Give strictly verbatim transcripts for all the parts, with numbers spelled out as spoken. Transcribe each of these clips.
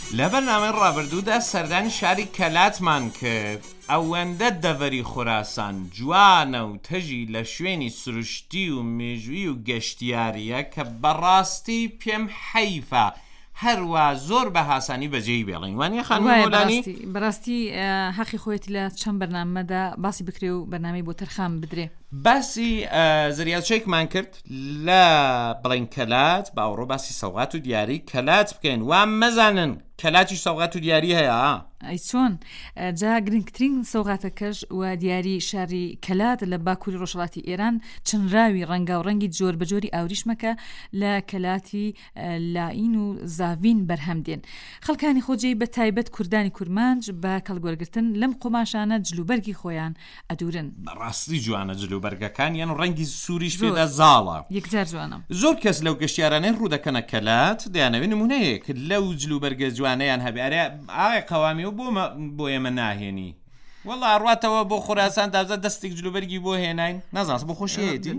لە بەرنامەی ڕابردوودا سەردانی شاری کەلاتمان کرد ئەوەندە دەڤەری خوراسان جوانە و تەژی لە شوێنی سروشتی و مێژووی و گەشتیاریە کە بەڕاستی پێم حەیفە هەروە زۆر بە هاسانی بەجێی بێڵین وانە خانم مۆلانی بەڕاستی حەقی خۆیەتی لە چەند بەرنامەدا باسی بکرێ و بەرنامەی بۆ تەرخان بدرێ. باسی زریاچێکمان کرد لە بڵین کەلات باوەڕۆ باسی سەوغات و دیاری کەلات بکەین وام مەزانن کەلاتی سەوغات و دیاری هەیە. ئەی چۆن جا گرنگترین سەوغاتەکەش و دیاری شاری کەلات لە باکووری ڕۆژهەڵاتی ئێران چنراوی ڕەنگا و ڕەنگی جۆر بەجۆری ئاوریشمەکە لە کەلاتی لاین و زاڤین بەرهەم دێن. خەڵکانی خۆجێی بە تایبەت کوردانی کورمانج بە کەڵگوەرگرتن لەم قۆماشانە جلوبەرگی خۆیان ئەدورن. بەڕاستی جوانە جلوبەرگەکان یان ڕەنگی سووریش پێدا زاڵە یەکجار جوانە. زۆر کەس لەو گەشتیارانەی ڕوودەکەنە کەلات دەیانەوێت نمونەیەک لەو جلوبەرگە جوانەیان هەبێ ئاغی قەوامی و بۆ بۆ ئێمە ناهێنی وەڵا ڕاتەوە بۆ خوراسان تازە دەستێک جلوبەرگی بۆ هێناین نازانم بۆ خۆشیەتی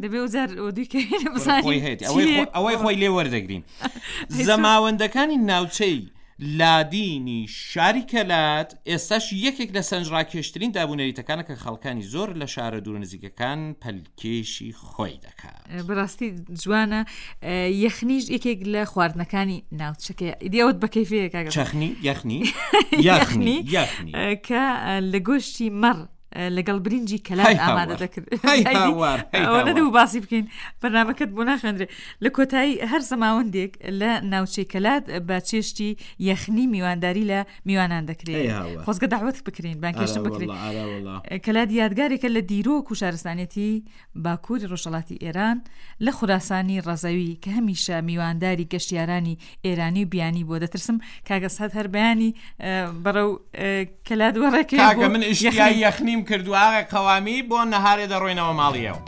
ئەوەی خۆی لێ وەردەگرین. زەماوەندەکانی ناوچەی لادینی شاری کەلات ئێستاش یەکێک لە سەنجڕاکێشترین دابوونەریتەکانە کە خەڵکانی زۆر لە شارە دوور نزیکەکان پەلکێشی خۆی دەکات. بەڕاستی جوانە یەخنیش یەکێک لە خواردنەکانی ناوچەکەی دیەوت بە کەیفەیە کاگە چەخنی یەخنی یەخنی یەخنی کە لە گۆشتی مەڕ لەگەڵ برنجی کەلات ئامادە دەکرد. ئەوە نەدەبوو باسی بکەین بەرنامەکەت بۆ ناخێنرێ. لە کۆتایی هەر زەماوەندێک لە ناوچەی کەلات بە چێشتی یەخنی میوانداری لە میوانان دەکرێت. خۆزگە داوەت بکرین بانکێشتن بکرین. کەلات یادگارێکە لە دیرۆک و شارستانێتی باکووری ڕۆژهەڵاتی ئێران لە خوراسانی ڕەزەوی کە هەمیشە میوانداری گەشتیارانی ئێرانی و بیانی بۆ دەترسم کاگەس هەر هەر بەیانی بەڕەو کەلات وەڕێکێ کاگە من ئیشتیای یەخنیم کردو ئاغا قەوامی بۆ نەهارێ دەڕۆینەوە ماڵیەوە.